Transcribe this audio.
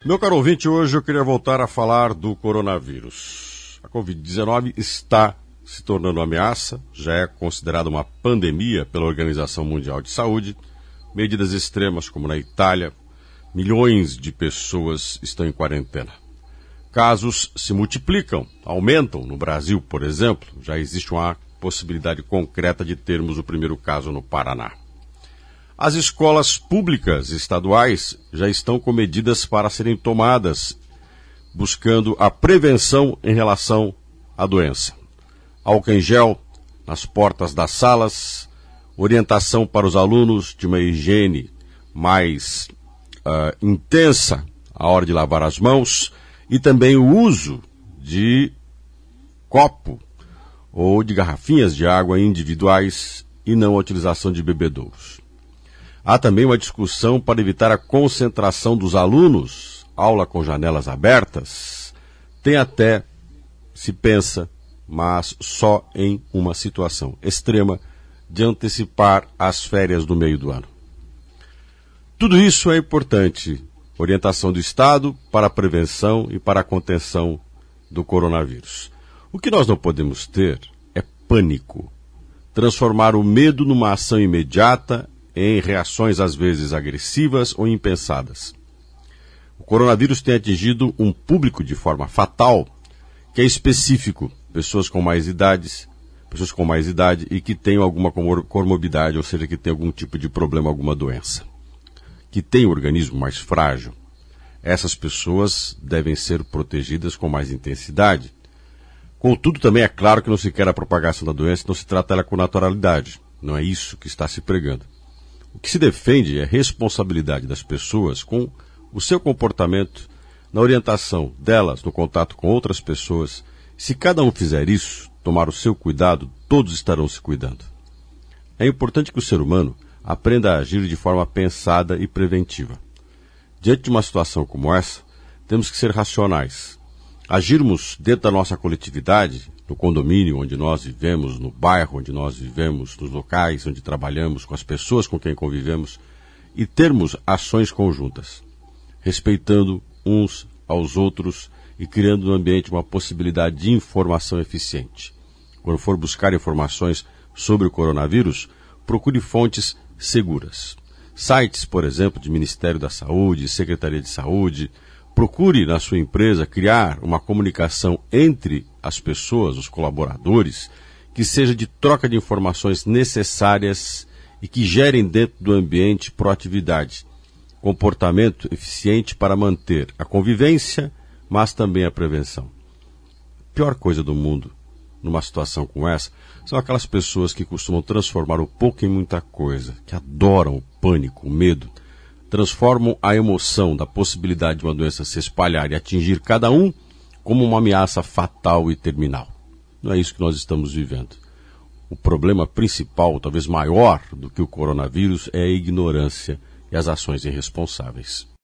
Meu caro ouvinte, hoje eu queria voltar a falar do coronavírus. A Covid-19 está se tornando uma ameaça, já é considerada uma pandemia pela Organização Mundial de Saúde. Medidas extremas, como na Itália, milhões de pessoas estão em quarentena. Casos se multiplicam, aumentam. No Brasil, por exemplo, já existe uma possibilidade concreta de termos o primeiro caso no Paraná. As escolas públicas estaduais já estão com medidas para serem tomadas, buscando a prevenção em relação à doença. Álcool em gel nas portas das salas, orientação para os alunos de uma higiene mais intensa à hora de lavar as mãos e também o uso de copo ou de garrafinhas de água individuais e não a utilização de bebedouros. Há também uma discussão para evitar a concentração dos alunos, aula com janelas abertas. Tem até, se pensa, mas só em uma situação extrema de antecipar as férias do meio do ano. Tudo isso é importante. Orientação do Estado para a prevenção e para a contenção do coronavírus. O que nós não podemos ter é pânico. Transformar o medo numa ação imediata em reações às vezes agressivas ou impensadas. O coronavírus tem atingido um público de forma fatal que é específico, pessoas com mais idade e que têm alguma comorbidade, ou seja, que têm algum tipo de problema, alguma doença, que têm o organismo mais frágil. Essas pessoas devem ser protegidas com mais intensidade. Contudo, também é claro que não se quer a propagação da doença, não se trata ela com naturalidade. Não é isso que está se pregando. O que se defende é a responsabilidade das pessoas com o seu comportamento, na orientação delas, no contato com outras pessoas. Se cada um fizer isso, tomar o seu cuidado, todos estarão se cuidando. É importante que o ser humano aprenda a agir de forma pensada e preventiva. Diante de uma situação como essa, temos que ser racionais. Agirmos dentro da nossa coletividade, no condomínio onde nós vivemos, no bairro onde nós vivemos, nos locais onde trabalhamos, com as pessoas com quem convivemos, e termos ações conjuntas, respeitando uns aos outros e criando no ambiente uma possibilidade de informação eficiente. Quando for buscar informações sobre o coronavírus, procure fontes seguras. Sites, por exemplo, de Ministério da Saúde, Secretaria de Saúde. Procure na sua empresa criar uma comunicação entre as pessoas, os colaboradores, que seja de troca de informações necessárias e que gerem dentro do ambiente proatividade, comportamento eficiente para manter a convivência, mas também a prevenção. A pior coisa do mundo, numa situação como essa, são aquelas pessoas que costumam transformar o pouco em muita coisa, que adoram o pânico, o medo, transformam a emoção da possibilidade de uma doença se espalhar e atingir cada um como uma ameaça fatal e terminal. Não é isso que nós estamos vivendo. O problema principal, talvez maior do que o coronavírus, é a ignorância e as ações irresponsáveis.